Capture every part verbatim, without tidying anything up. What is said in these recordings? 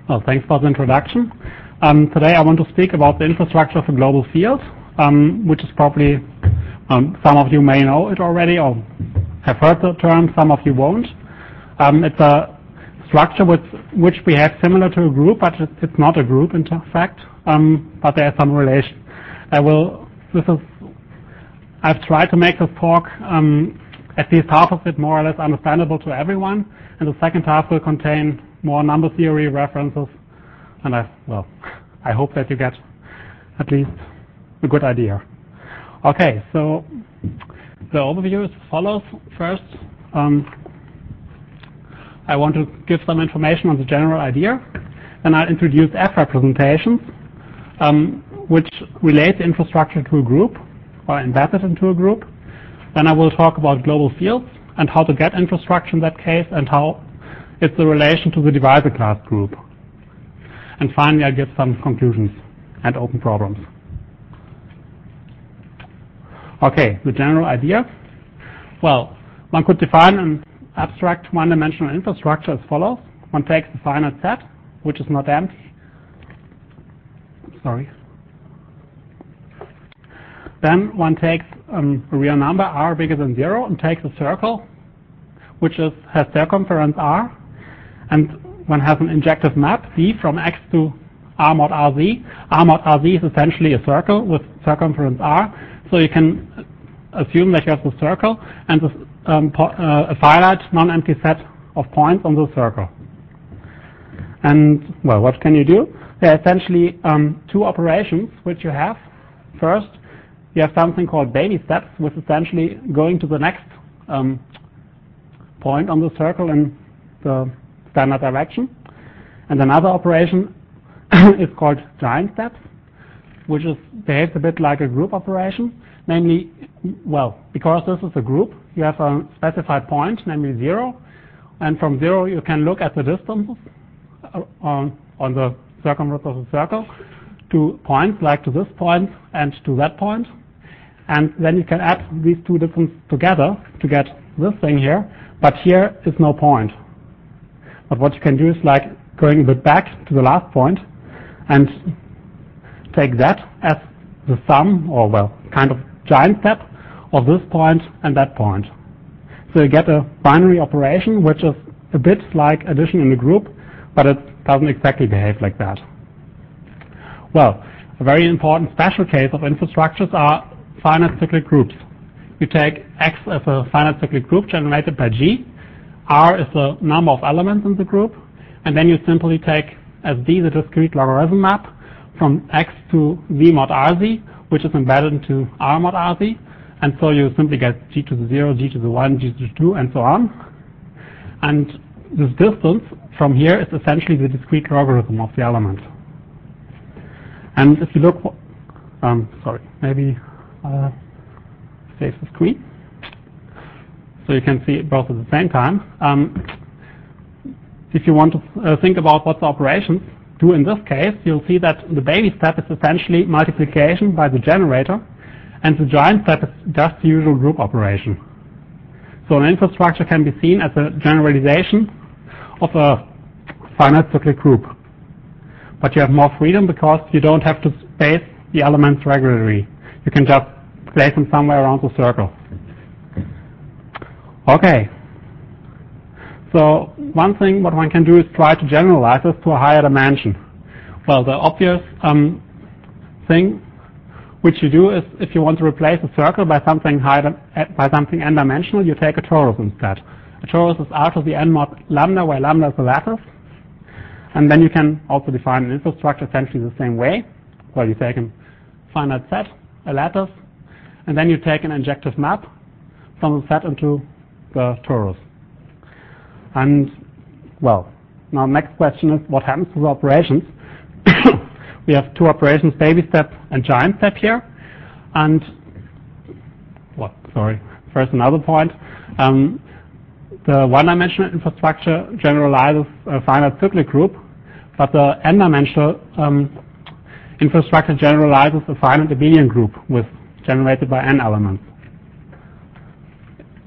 Well, thanks for the introduction. Um, today I want to speak about the infrastructure of a global field, um, which is probably, um, some of you may know it already or have heard the term, some of you won't. Um, it's a structure with which we have similar to a group, but it's not a group in fact, um, but there is some relation. I will, this is, I've tried to make this talk um, at least half of it more or less understandable to everyone, and the second half will contain more number theory references, and I, well, I hope that you get at least a good idea. Okay, so the overview is as follows. First, um, I want to give some information on the general idea. Then I'll introduce F representations, um, which relate the infrastructure to a group, or embed it into a group. Then I will talk about global fields and how to get infrastructure in that case, and how it's the relation to the divisor class group. And finally, I'll give some conclusions and open problems. Okay, the general idea. Well, one could define an abstract one-dimensional infrastructure as follows. One takes a finite set, which is not empty. Sorry. Then one takes um, a real number, r bigger than zero, and takes a circle, which is, has circumference r, and one has an injective map, Z, from X to R mod R Z. R mod R Z is essentially a circle with circumference R, so you can assume that you have the circle and this, um, uh, a finite non-empty set of points on the circle. And, well, what can you do? There are essentially um, two operations which you have. First, you have something called baby steps, which is essentially going to the next um, point on the circle in the standard direction. And another operation is called giant steps, which is behaves a bit like a group operation. Namely, well, because this is a group, you have a specified point, namely zero, and from zero you can look at the distances on, on the circumference of the circle to points, like to this point and to that point. And then you can add these two distances together to get this thing here, but here is no point. But what you can do is like going a bit back to the last point and take that as the sum, or well, kind of giant step of this point and that point. So you get a binary operation which is a bit like addition in a group, but it doesn't exactly behave like that. Well, a very important special case of infrastructures are finite cyclic groups. You take X as a finite cyclic group generated by G, R is the number of elements in the group, and then you simply take as D the discrete logarithm map from X to Z mod R Z, which is embedded into R mod R Z, and so you simply get G to the zero, G to the one, G to the two, and so on. And this distance from here is essentially the discrete logarithm of the element. And if you look, um, sorry, maybe uh, save the screen, so you can see it both at the same time. Um, if you want to uh, think about what the operations do in this case, you'll see that the baby step is essentially multiplication by the generator, and the giant step is just the usual group operation. So an infrastructure can be seen as a generalization of a finite cyclic group. But you have more freedom because you don't have to space the elements regularly. You can just place them somewhere around the circle. Okay. So one thing what one can do is try to generalize this to a higher dimension. Well, the obvious um, thing which you do is, if you want to replace a circle by something higher, by something n-dimensional, you take a torus instead. A torus is R to the n mod lambda, where lambda is a lattice. And then you can also define an infrastructure essentially the same way. Well, you take a finite set, a lattice, and then you take an injective map from the set into the torus. And, well, now the next question is, what happens to the operations? We have two operations, baby step and giant step here. And, what, sorry, first another point. Um, the one-dimensional infrastructure generalizes a finite cyclic group, but the n-dimensional um, infrastructure generalizes a finite abelian group with generated by n elements.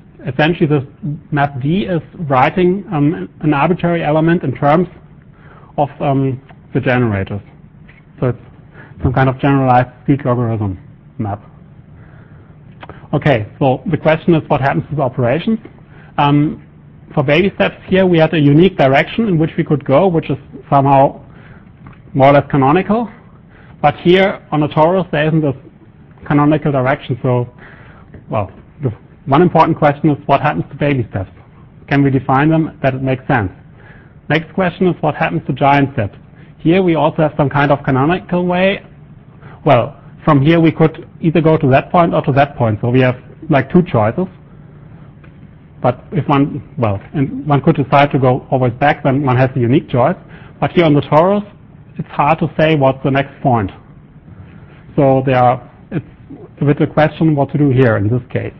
Essentially, this map D is writing um, an arbitrary element in terms of um, the generators. So it's some kind of generalized discrete logarithm map. Okay, so the question is what happens to the operations. Um, for baby steps here we had a unique direction in which we could go, which is somehow more or less canonical. But here on a torus there isn't this canonical direction, so, well, the one important question is what happens to baby steps. Can we define them that it makes sense? Next question is what happens to giant steps. Here we also have some kind of canonical way. Well, from here we could either go to that point or to that point, so we have like two choices. But if one, well, and one could decide to go always back, then one has a unique choice. But here on the torus, it's hard to say what's the next point. So there are, it's a bit a question what to do here in this case.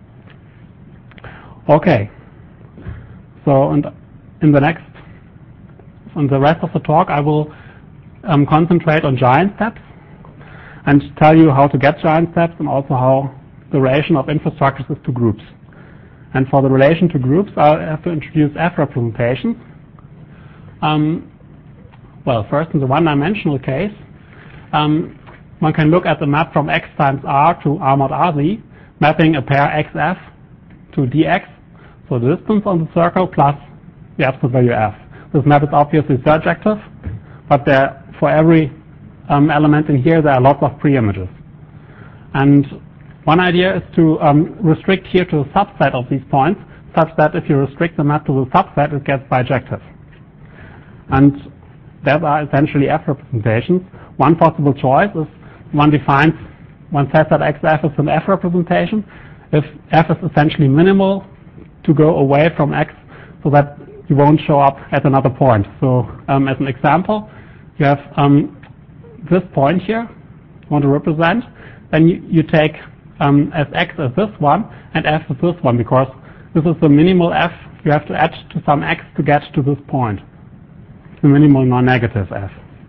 Okay. So and in the next, in the rest of the talk, I will um, concentrate on giant steps and tell you how to get giant steps and also how the relation of infrastructures is to groups. And for the relation to groups, I'll have to introduce F representations. Um, well, first in the one-dimensional case, um, one can look at the map from X times R to R mod R Z, mapping a pair X F to dx, so the distance on the circle plus the absolute value F. This map is obviously surjective, but there, for every um, element in here, there are lots of pre-images. And one idea is to um, restrict here to a subset of these points, such that if you restrict the map to the subset, it gets bijective. And there are essentially F representations. One possible choice is one defines, one says that X F is an F representation if F is essentially minimal to go away from X so that you won't show up at another point. So um, as an example, you have um, this point here you want to represent, then you, you take um, as X as this one and F as this one, because this is the minimal F you have to add to some X to get to this point, the minimal non-negative F.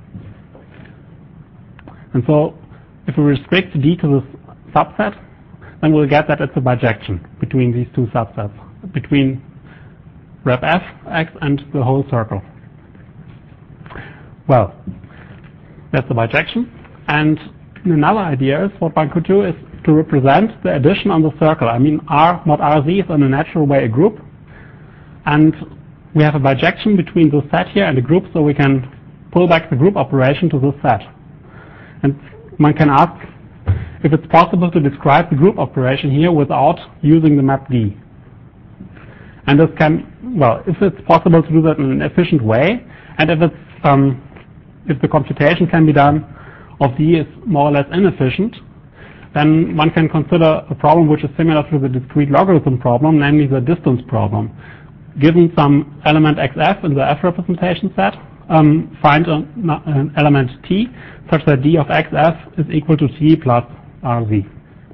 And so if we restrict D to this subset, then we'll get that it's a bijection between these two subsets, between rep F, X, and the whole circle. Well, that's the bijection. And another idea is what one could do is to represent the addition on the circle. I mean, R mod R Z is in a natural way a group. And we have a bijection between this set here and the group, so we can pull back the group operation to this set. And one can ask if it's possible to describe the group operation here without using the map D. And this can, well, if it's possible to do that in an efficient way, and if it's, um, if the computation can be done of D is more or less inefficient, then one can consider a problem which is similar to the discrete logarithm problem, namely the distance problem. Given some element X F in the F representation set, um, find a, an element T such that D of X F is equal to T plus R Z.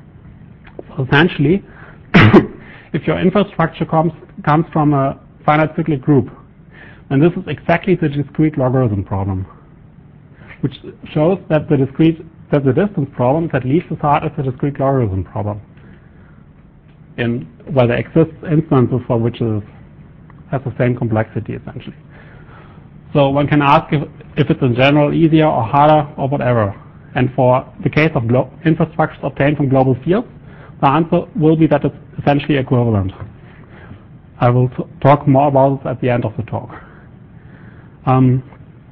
So essentially, if your infrastructure comes, comes from a finite cyclic group, then this is exactly the discrete logarithm problem, which shows that the discrete that the distance problem is at least as hard as the discrete logarithm problem, in where there exists instances for which it has the same complexity essentially. So one can ask if, if it's in general easier or harder or whatever. And for the case of infrastructures obtained from global fields, the answer will be that it's essentially equivalent. I will t talk more about this at the end of the talk. Um,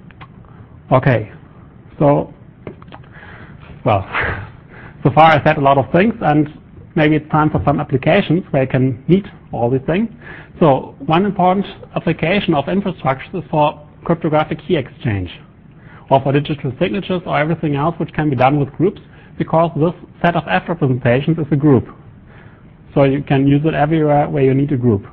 okay, so, well, so far I said a lot of things, and maybe it's time for some applications where you can meet all these things. So one important application of infrastructures is for cryptographic key exchange, or for digital signatures, or everything else which can be done with groups, because this set of F representations is a group. So you can use it everywhere where you need a group.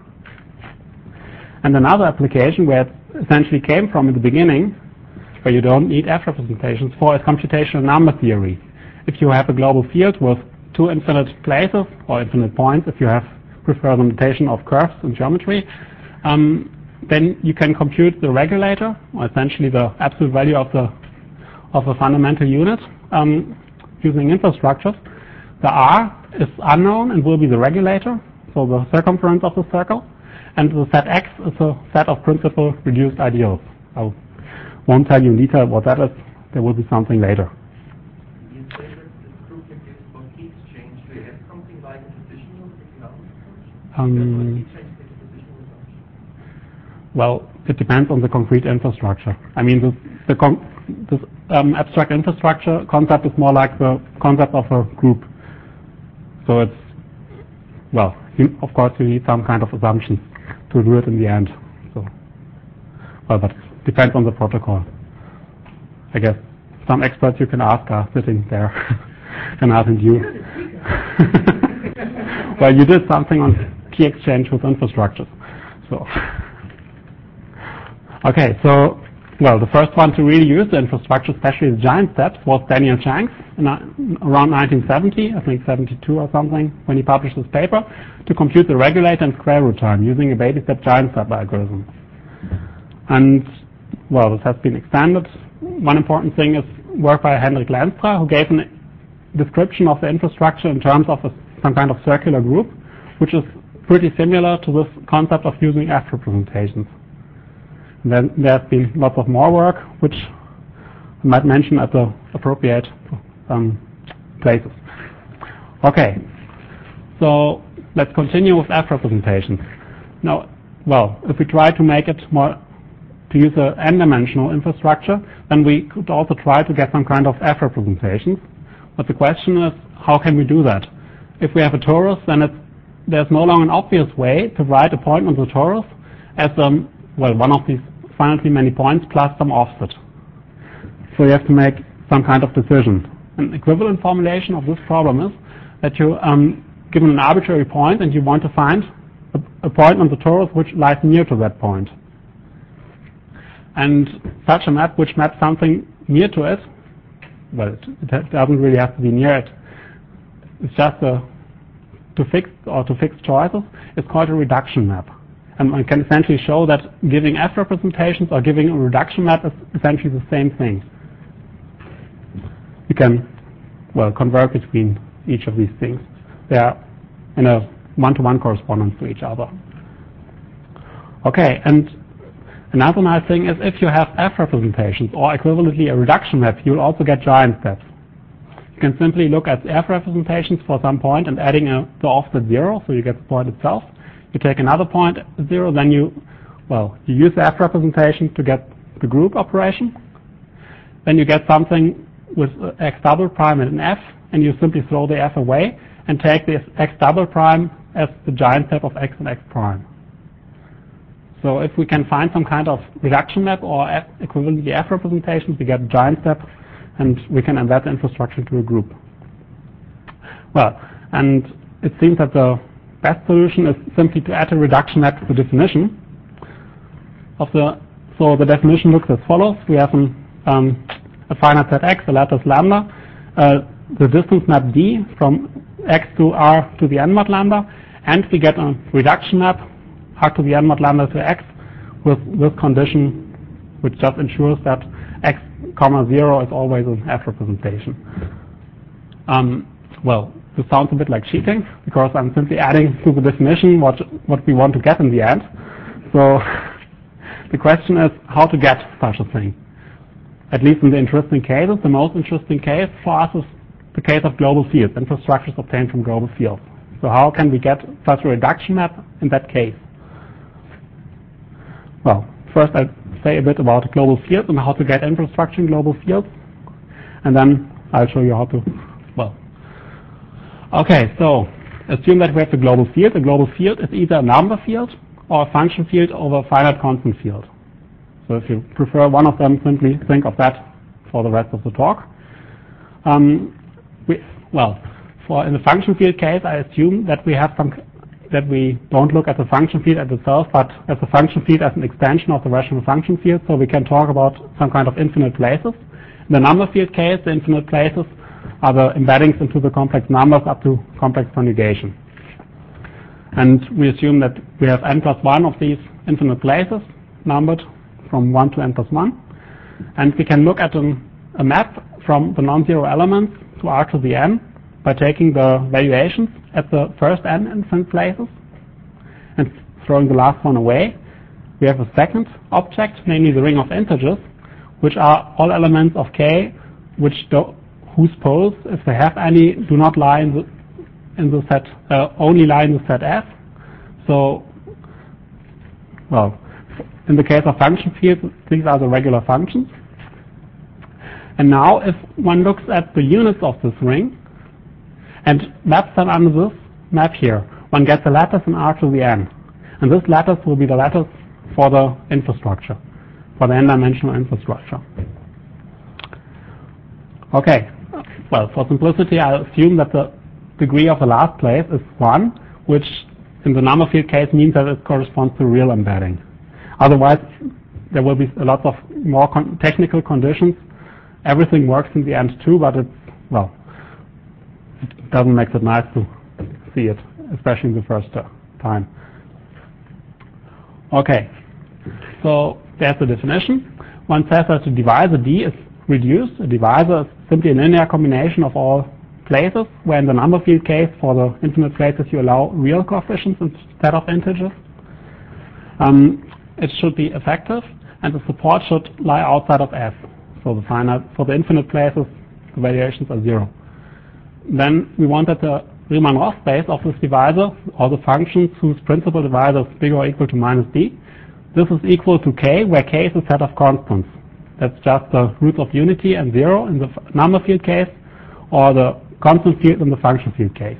And another application where it essentially came from in the beginning, where you don't need F representations for, is computational number theory. If you have a global field with two infinite places, or infinite points, if you have prefer the notation of curves in geometry, um, then you can compute the regulator, or essentially the absolute value of the of a fundamental unit, um, using infrastructures. The R is unknown and will be the regulator, so the circumference of the circle, and the set X is a set of principal reduced ideals. I'll won't tell you in detail what that is. There will be something later. You say that this group can give for key exchange. Do you have something like a positional economics? Um, well, it depends on the concrete infrastructure. I mean, the, the con this um, abstract infrastructure concept is more like the concept of a group. So it's, well, you, of course you need some kind of assumptions to do it in the end. So, well, but it depends on the protocol. I guess some experts you can ask are sitting there and asking you. Well, you did something on key exchange with infrastructures. So, okay, so, well, the first one to really use the infrastructure, especially the giant steps, was Daniel Shanks in, uh, around nineteen seventy, I think seventy-two or something, when he published this paper, to compute the regulator and square root time using a baby step giant step algorithm. And, well, this has been expanded. One important thing is work by Hendrik Lenstra, who gave a description of the infrastructure in terms of a, some kind of circular group, which is pretty similar to this concept of using F representations. And then there's been lots of more work, which I might mention at the appropriate um, places. Okay, so let's continue with F representations. Now, well, if we try to make it more, to use an n-dimensional infrastructure, then we could also try to get some kind of F representations. But the question is, how can we do that? If we have a torus, then it's, there's no longer an obvious way to write a point on the torus as um, well, one of these finitely many points plus some offset. So you have to make some kind of decision. An equivalent formulation of this problem is that you um, given an arbitrary point and you want to find a, a point on the torus which lies near to that point. And such a map which maps something near to it, well, it, it doesn't really have to be near it. It's just a to fix or to fix choices. It's called a reduction map. And one can essentially show that giving F representations or giving a reduction map is essentially the same thing. You can, well, convert between each of these things. They are in a one-to-one correspondence to each other. Okay, and another nice thing is if you have F representations or equivalently a reduction map, you'll also get giant steps. You can simply look at the F representations for some point and adding a, the offset zero, so you get the point itself. You take another point zero, then you, well, you use the F representation to get the group operation. Then you get something with x double prime and an F, and you simply throw the F away and take the x double prime as the giant step of x and x prime. So if we can find some kind of reduction map or F, equivalently F representations, we get a giant step, and we can embed the infrastructure into a group. Well, and it seems that the best solution is simply to add a reduction map to the definition of the. So the definition looks as follows: we have an, um, a finite set x, a lattice lambda, uh, the distance map d from x to r to the n mod lambda, and we get a reduction map r to the n mod lambda to x with this condition, which just ensures that x comma zero is always an F representation. Um, well, this sounds a bit like cheating because I'm simply adding to the definition what what we want to get in the end. So the question is how to get such a thing. At least in the interesting cases, the most interesting case for us is the case of global fields, infrastructures obtained from global fields. So how can we get such a reduction map in that case? Well, first I'll say a bit about global fields and how to get infrastructure in global fields, and then I'll show you how to, well. Okay, so assume that we have a global field. A global field is either a number field or a function field over a finite constant field. So if you prefer one of them, simply think of that for the rest of the talk. Um, we, well, for in the function field case, I assume that we have some that we don't look at the function field as itself, but as a function field as an extension of the rational function field, so we can talk about some kind of infinite places. In the number field case, the infinite places are the embeddings into the complex numbers up to complex conjugation. And we assume that we have n plus one of these infinite places, numbered from one to n plus one. And we can look at an, a map from the non-zero elements to r to the n by taking the valuations at the first n infinite places and throwing the last one away. We have a second object, namely the ring of integers, which are all elements of K, which do, whose poles, if they have any, do not lie in the in the set, uh, only lie in the set F. So, well, in the case of function fields, these are the regular functions. And now, if one looks at the units of this ring and maps them under this map here, one gets a lattice in R to the n. And this lattice will be the lattice for the infrastructure, for the n-dimensional infrastructure. Okay, well, for simplicity, I assume that the degree of the last place is one, which in the number field case means that it corresponds to real embedding. Otherwise, there will be a lot of more con technical conditions. Everything works in the end too, but it's, well, it doesn't make it nice to see it, especially in the first uh, time. Okay, so there's the definition. One says that a divisor D is reduced. A divisor is simply a linear combination of all places, where in the number field case, for the infinite places, you allow real coefficients instead of integers. Um, it should be effective, and the support should lie outside of F. So the finite, for the infinite places, the variations are zero. Then we want that the Riemann-Roch space of this divisor, or the functions whose principal divisor is bigger or equal to minus d, this is equal to K, where K is a set of constants. That's just the roots of unity and zero in the number field case, or the constant field in the function field case.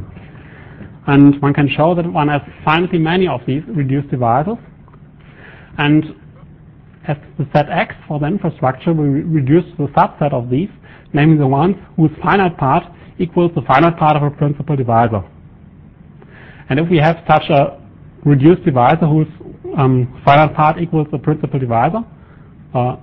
And one can show that one has finitely many of these reduced divisors, and as the set X for the infrastructure, we re reduce the subset of these, namely the ones whose finite part equals the finite part of a principal divisor. And if we have such a reduced divisor whose um, finite part equals the principal divisor, uh,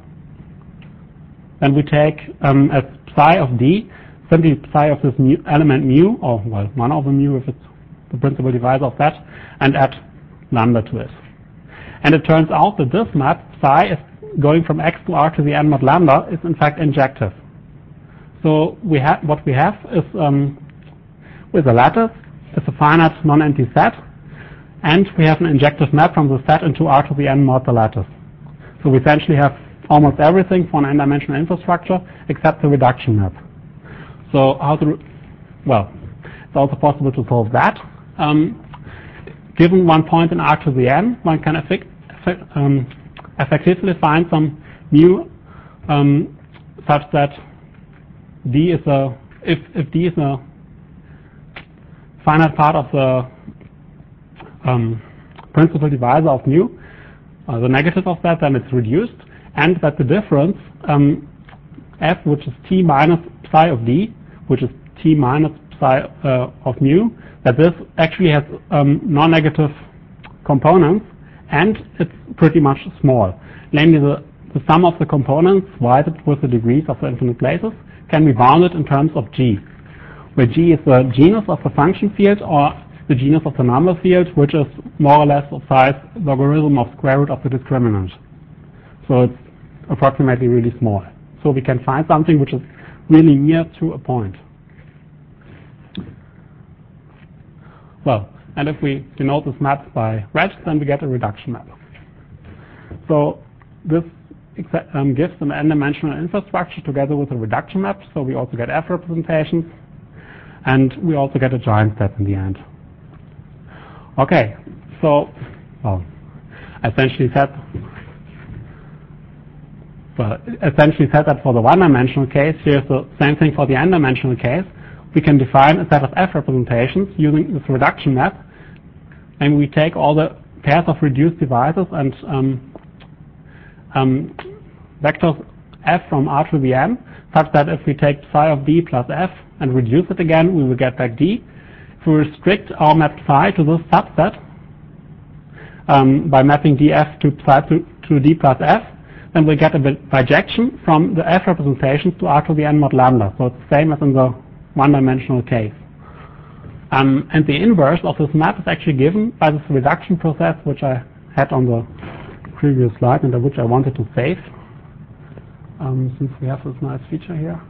then we take um, as psi of d simply psi of this mu element mu, or well, one over mu if it's the principal divisor of that, and add lambda to it. And it turns out that this map, psi, is going from x to r to the n mod lambda, is in fact injective. So we have what we have is um, with a lattice, it's a finite non-empty set, and we have an injective map from the set into r to the n mod the lattice. So we essentially have almost everything for an n-dimensional infrastructure except the reduction map. So how to, well, it's also possible to solve that. Um, given one point in R to the n, one can effect, effect, um, effectively find some mu um, such that d is a, if, if d is a finite part of the um, principal divisor of mu, uh, the negative of that, then it's reduced, and that the difference um, f, which is t minus psi of d, which is t minus psi uh, of mu, that this actually has um, non-negative components, and it's pretty much small. Namely, the, the sum of the components divided with the degrees of the infinite places can be bounded in terms of g, where g is the genus of the function field or the genus of the number field, which is more or less of size logarithm of square root of the discriminant. So it's approximately really small. So we can find something which is really near to a point. Well, and if we denote this map by red, then we get a reduction map. So this um, gives an n-dimensional infrastructure together with a reduction map, so we also get F representations, and we also get a giant step in the end. Okay, so, well, essentially said, well, essentially said that for the one-dimensional case, here's the same thing for the n-dimensional case. We can define a set of F representations using this reduction map, and we take all the pairs of reduced divisors and um, um, vectors F from R to the n, such that if we take psi of d plus F and reduce it again, we will get back d. If we restrict our map psi to this subset um, by mapping df to psi to, to d plus F, then we get a bijection from the F representations to R to the n mod lambda. So it's the same as in the one-dimensional case. Um, and the inverse of this map is actually given by this reduction process, which I had on the previous slide and which I wanted to save, um, since we have this nice feature here.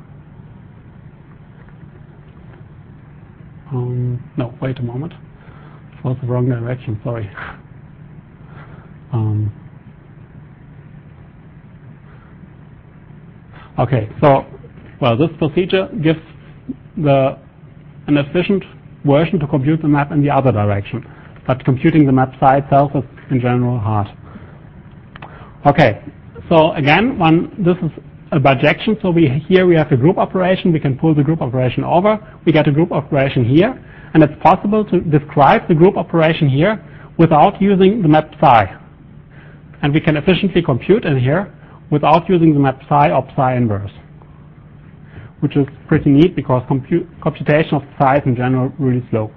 Um, no, wait a moment. It was the wrong direction, sorry. um, Okay, so, well, this procedure gives the an efficient version to compute the map in the other direction. But computing the map psi itself is in general hard. Okay, so again, one, this is a bijection. So we here we have a group operation. We can pull the group operation over. We get a group operation here. And it's possible to describe the group operation here without using the map psi. And we can efficiently compute in here without using the map psi or psi inverse, which is pretty neat because compu computation of psi is in general really slow.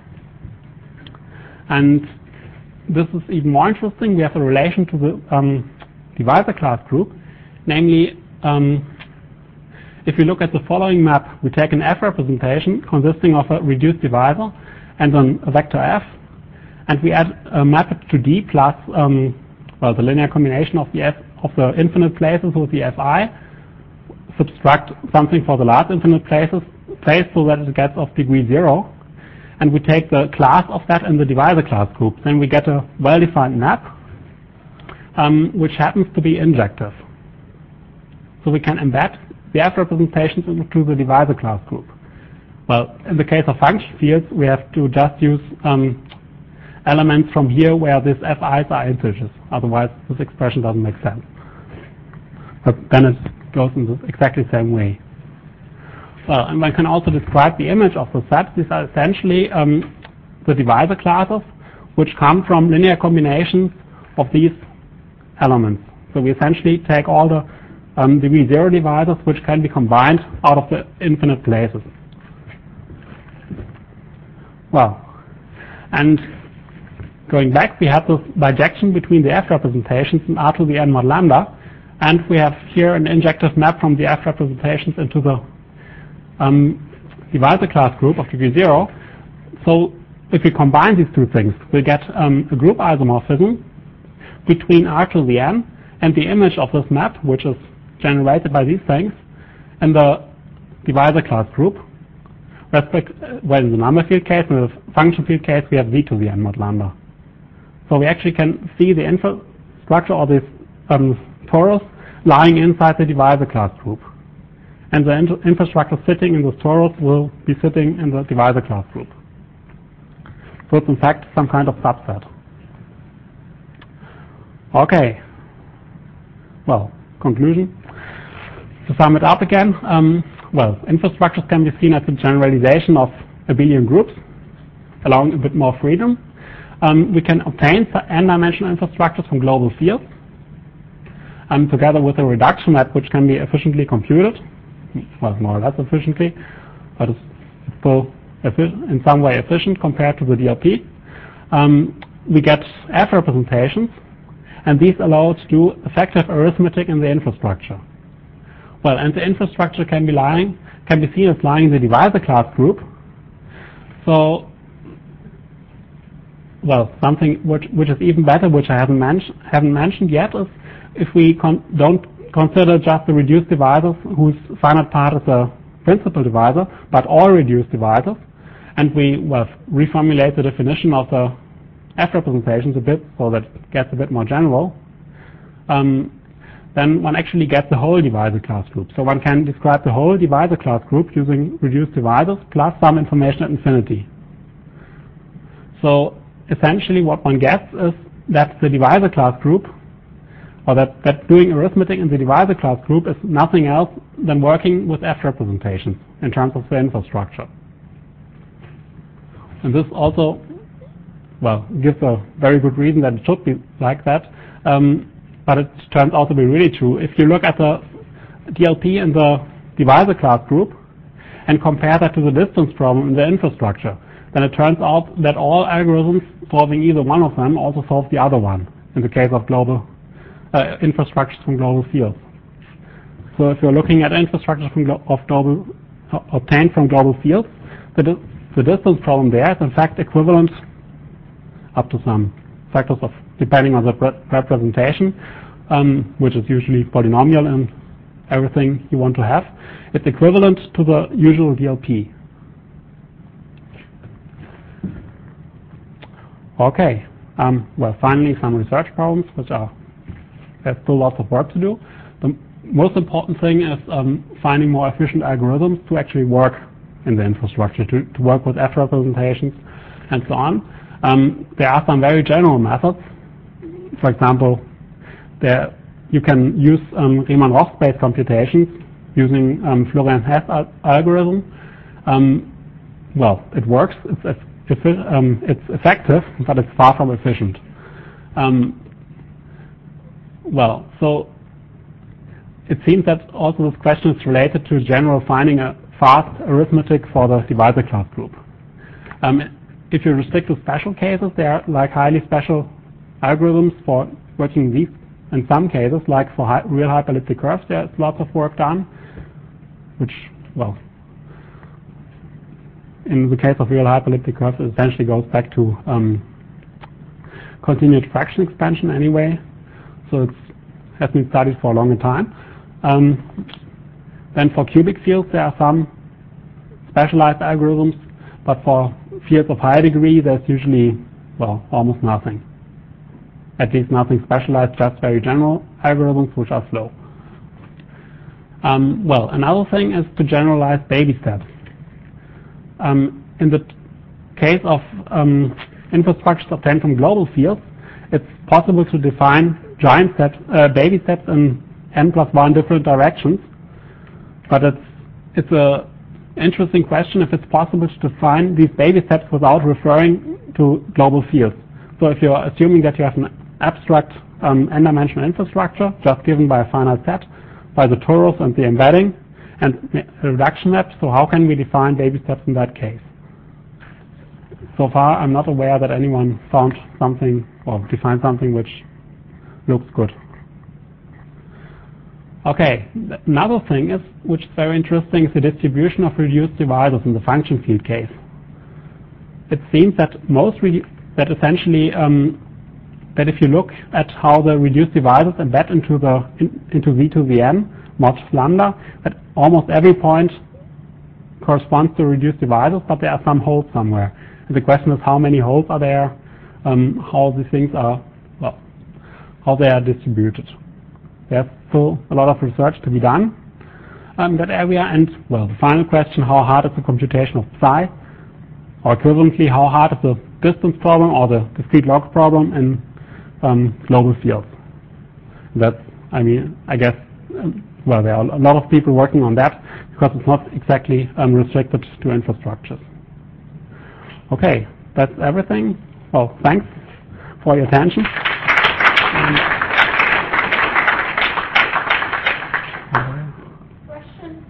And this is even more interesting. We have a relation to the um, divisor class group. Namely, um, if we look at the following map, we take an F representation consisting of a reduced divisor and then a vector F, and we add a map it to D plus um, well, the linear combination of the F of the infinite places with the Fi, subtract something for the last infinite places, place so that it gets of degree zero, and we take the class of that in the divisor class group. Then we get a well-defined map, um, which happens to be injective. So we can embed the F representations into the divisor class group. Well, in the case of function fields, we have to just use um, elements from here where these Fi's are integers. Otherwise, this expression doesn't make sense. But then it goes in the exactly same way. Well, and one can also describe the image of the set. These are essentially um, the divisor classes, which come from linear combinations of these elements. So we essentially take all the um, degree zero divisors, which can be combined out of the infinite places. Well, and going back, we have this bijection between the F representations and R to the n mod lambda, and we have here an injective map from the F representations into the um, divisor class group of degree zero. So if we combine these two things, we get um, a group isomorphism between R to the n and the image of this map, which is generated by these things, in the divisor class group. Respect, well, in the number field case, in the function field case, we have v to the n mod lambda. So we actually can see the infrastructure or this um, torus lying inside the divisor class group. And the infrastructure sitting in this torus will be sitting in the divisor class group. So it's in fact some kind of subset. Okay. Well, conclusion. To sum it up again, um, well, infrastructures can be seen as a generalization of abelian groups, allowing a bit more freedom. Um, we can obtain n-dimensional infrastructures from global fields, um, together with a reduction map which can be efficiently computed. Well, more or less efficiently, but it's still in some way efficient compared to the D L P. Um, we get F representations, and these allow us to do effective arithmetic in the infrastructure. Well, and the infrastructure can be lying, can be seen as lying in the divisor class group. So, well, something which which is even better, which I haven't mentioned haven't mentioned yet, is if we con don't consider just the reduced divisors whose finite part is a principal divisor, but all reduced divisors, and we well reformulate the definition of the F representations a bit so that it gets a bit more general. Um, then one actually gets the whole divisor class group. So one can describe the whole divisor class group using reduced divisors plus some information at infinity. So essentially what one gets is that the divisor class group, or that, that doing arithmetic in the divisor class group is nothing else than working with F representations in terms of the infrastructure. And this also, well, gives a very good reason that it should be like that. Um, but it turns out to be really true. If you look at the D L P in the divisor class group and compare that to the distance problem in the infrastructure, then it turns out that all algorithms solving either one of them also solve the other one in the case of global uh, infrastructures from global fields. So if you're looking at infrastructures from glo of global uh, obtained from global fields, the, di the distance problem there is in fact equivalent up to some factors of depending on the representation, um, which is usually polynomial in everything you want to have. It's equivalent to the usual D L P. Okay. Um, well, finally, some research problems, which are there's still lots of work to do. The most important thing is um, finding more efficient algorithms to actually work in the infrastructure, to, to work with F representations and so on. Um, there are some very general methods. For example, there you can use um, Riemann-Roch-based computations using um, Florian Hess al algorithm. Um, well, it works. It's, it's, um, it's effective, but it's far from efficient. Um, well, so it seems that also this question is related to general finding a fast arithmetic for the divisor class group. Um, if you restrict to special cases, there are like highly special algorithms for working these. In some cases, like for hi real hyperelliptic curves, there's lots of work done, which, well, in the case of real hyperelliptic curves, it essentially goes back to um, continued fraction expansion anyway. So it has been studied for a longer time. Um, then for cubic fields, there are some specialized algorithms, but for fields of high degree, there's usually, well, almost nothing. At least nothing specialized, just very general algorithms which are slow. Um, well, another thing is to generalize baby steps. Um, in the case of um, infrastructures obtained from global fields, it's possible to define giant steps, uh, baby steps in n plus one different directions. But it's it's a interesting question if it's possible to define these baby steps without referring to global fields. So if you're assuming that you have an abstract um, n-dimensional infrastructure just given by a finite set, by the torus and the embedding and a reduction map, so how can we define baby steps in that case? So far, I'm not aware that anyone found something or defined something which looks good. Okay, another thing is, which is very interesting, is the distribution of reduced divisors in the function field case. It seems that most that essentially um, that if you look at how the reduced divisors embed into the in, into V to the n mod lambda, that almost every point corresponds to reduced divisors, but there are some holes somewhere. And the question is how many holes are there, um, how these things are, well, how they are distributed. There's still a lot of research to be done um, in that area. And, well, the final question, how hard is the computation of psi? Or equivalently, how hard is the distance problem or the discrete log problem in um, global fields? That's, I mean, I guess, um, well, there are a lot of people working on that because it's not exactly um, restricted to infrastructures. Okay, that's everything. Well, thanks for your attention. And question?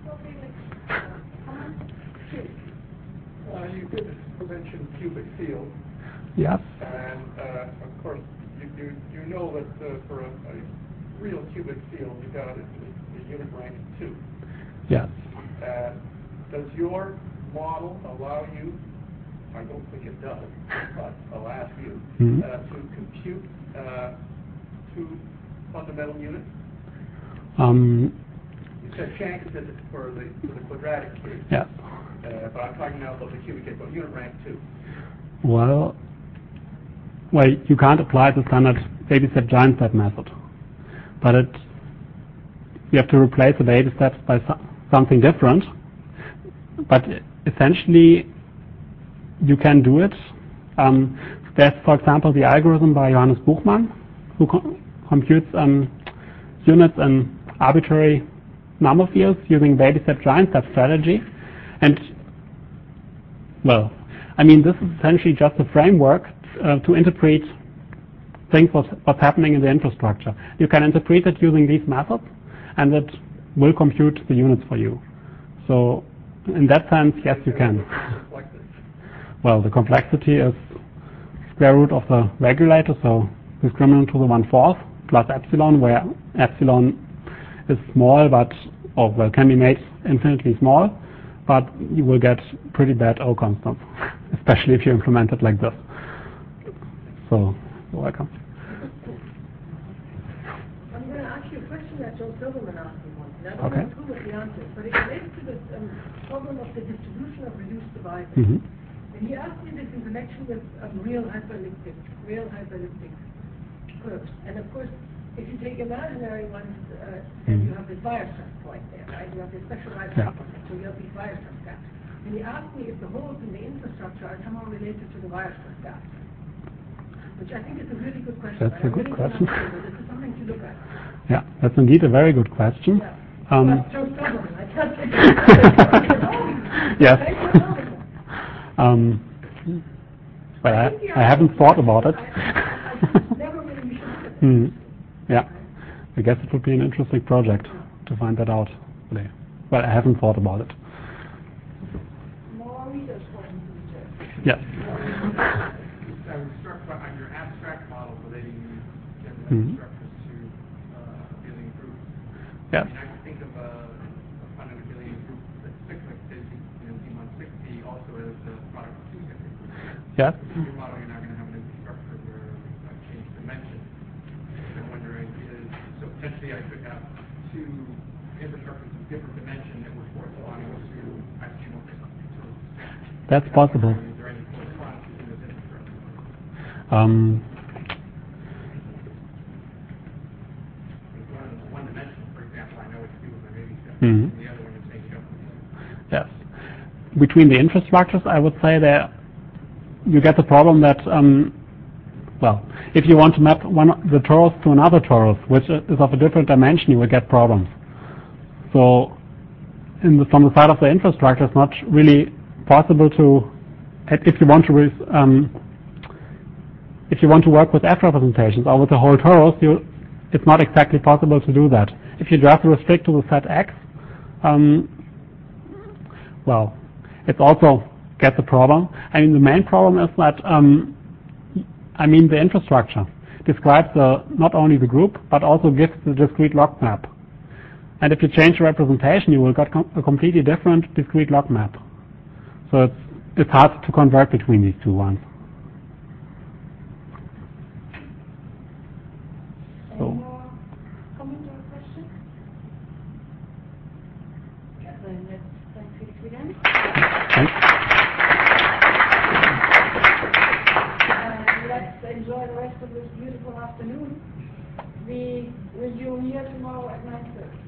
Uh, you did mention cubic fields. yes. And uh, of course, you, you, you know that uh, for a, a real cubic field, you got it, the unit rank two. Yes. Uh, does your model allow you, I don't think it does, but I'll ask you, Mm-hmm. uh, to compute uh, two fundamental units? Um, You said Shank did it for the, for the quadratic case. yeah. Uh, but I'm talking now about the cubic case, but unit rank two. Well, well, you can't apply the standard baby step giant step method, but it you have to replace the baby steps by so something different. But essentially, you can do it. Um, there's, for example, the algorithm by Johannes Buchmann, who com computes um, units in arbitrary number fields using baby step giant step strategy. And, well, I mean, this is essentially just a framework uh, to interpret things what's, what's happening in the infrastructure. You can interpret it using these methods, and it will compute the units for you. So, in that sense, yes, you can. Well, the complexity is square root of the regulator, so discriminant to the one-fourth plus epsilon, where epsilon is small, but, or well, can be made infinitely small, but you will get pretty bad O constants, especially if you implement it like this. So, you're welcome. I'm going to ask you a question that Joe Silverman asked me once, and I don't Okay. know who was the answer, but it relates to the um, problem of the distribution of reduced divisors. Mm-hmm. And he asked me this in connection with um, real hyperelliptic, real hyperelliptic curves. And of course, if you take imaginary ones, uh, then you have this Weierstrass point there, right? You have this special Weierstrass Yeah. point, so you have these Weierstrass gaps. And you ask me if the holes in the infrastructure are somehow related to the Weierstrass gaps, which I think is a really good question. That's a good question. This is something to look at. Yeah, that's indeed a very good question. Yeah. Um, Well, so stubborn. I can't take it. Yes. Thank you, Robin. um, but I, think the I haven't idea- thought about it. I, I, I just never really we should look at Hmm. this. Yeah, I guess it would be an interesting project to find that out. Really. But I haven't thought about it. More readers for research. Yes. I was struck by on your abstract model relating general Mhm. structures to uh, abelian groups. Yes. I mean, I can think of a, a funded abelian group that's cyclic, that you know, D one six P also as the product of two cyclic groups. Yes. In your model, you're not going to have an infrastructure where I change dimension. I'm wondering is, so potentially I could have two infrastructures of different dimension that were corresponding to axiomatic. That's possible. Is there any correspondence between those infrastructures? Um, One, one dimension, for example, I know what to do with my baby step. Mhm. And the other one is making up for it. Yes. Between the infrastructures, I would say that you get the problem that, um, well, if you want to map one the torus to another torus, which is of a different dimension, you will get problems. So, in the, from the side of the infrastructure, it's not really possible to, if you want to, re- um, if you want to work with F representations or with the whole torus, you, it's not exactly possible to do that. If you just restrict to the set X, um, well, it's also get the problem. I mean, the main problem is that, um, I mean, the infrastructure describes the, not only the group, but also gives the discrete log map. And if you change the representation, you will get com- a completely different discrete log map. So it's, it's hard to convert between these two ones. Any So. more comment or question? Okay, then let's thank you again. Thanks. And let's enjoy the rest of this beautiful afternoon. We resume here tomorrow at nine thirty.